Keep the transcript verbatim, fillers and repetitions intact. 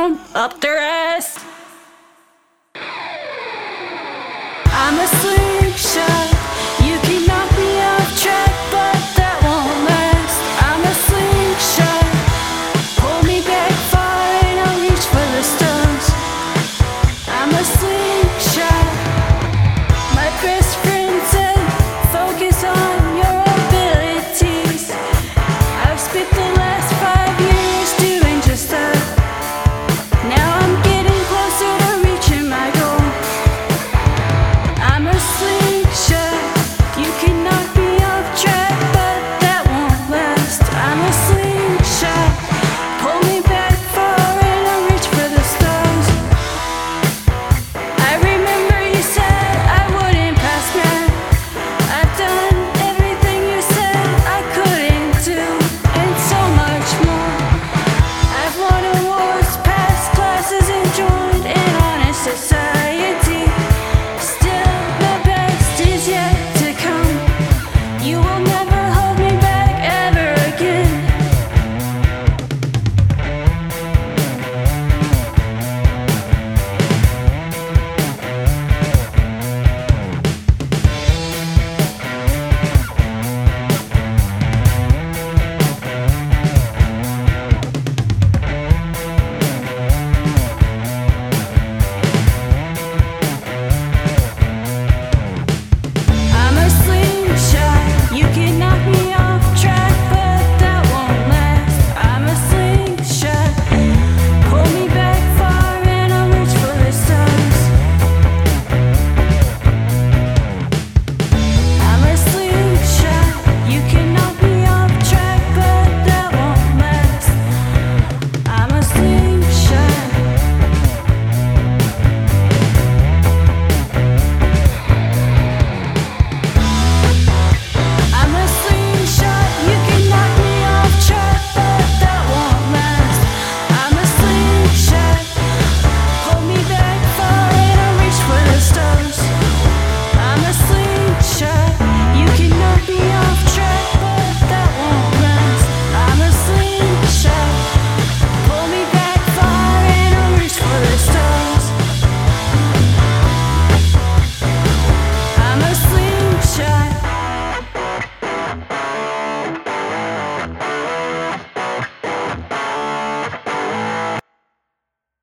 come up their ass. I'm a slingshot. You can knock me off track, but that won't last. I'm a slingshot. Pull me back far and I'll reach for the stars. I'm a slingshot. My best friend said, focus on your abilities. I've spent the last five years doing just that. Now I'm getting closer to reaching my goal. I'm a slingshot. You can knock me off track, but that won't last. I'm a slingshot. Pull me back far and I'll reach for the stars. I remember you said I wouldn't pass that. I've done everything you said I couldn't do, and so much more. I've won awards, passed classes, and joined an honor society. Still, the best is yet to come. You will never hold me back ever again. I'm a slingshot. You can knock me off track, but that won't last. I'm a slingshot. Pull me back far and I'll reach for the stars. I'm a slingshot. You can knock me off track, but that won't last. I'm a slingshot. I'm a slingshot. You can knock me off track, but that won't last. I'm a slingshot. Pull me back far and I'll reach for the stars. I'm a slingshot. You can knock me off track, but that won't last. I'm a slingshot. Pull me back far and I'll reach for the stars. I'm a slingshot.